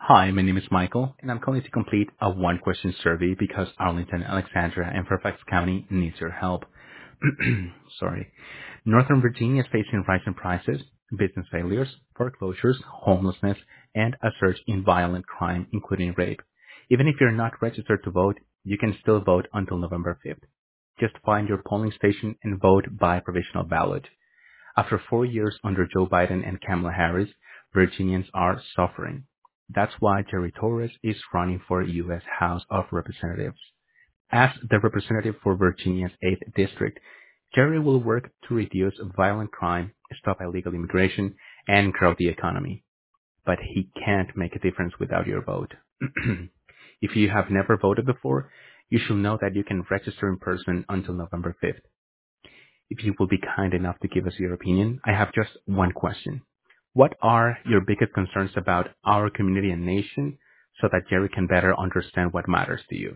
Hi, my name is Michael, and I'm calling to complete a one-question survey because Arlington, Alexandria, and Fairfax County needs your help. Sorry. Northern Virginia is facing rising prices, business failures, foreclosures, homelessness, and a surge in violent crime, including rape. Even if you're not registered to vote, you can still vote until November 5th. Just find your polling station and vote by provisional ballot. After 4 years under Joe Biden and Kamala Harris, Virginians are suffering. That's why Jerry Torres is running for U.S. House of Representatives. As the representative for Virginia's 8th District, Jerry will work to reduce violent crime, stop illegal immigration, and grow the economy. But he can't make a difference without your vote. If you have never voted before, you should know that you can register in person until November 5th. If you will be kind enough to give us your opinion, I have just one question. What are your biggest concerns about our community and nation so that Jerry can better understand what matters to you?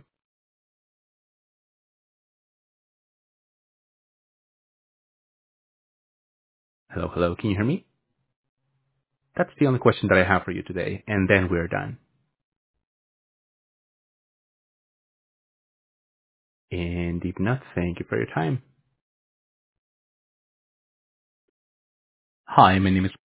Hello, hello, can you hear me? That's the only question that I have for you today, and then we're done. And if not, thank you for your time. Hi, my name is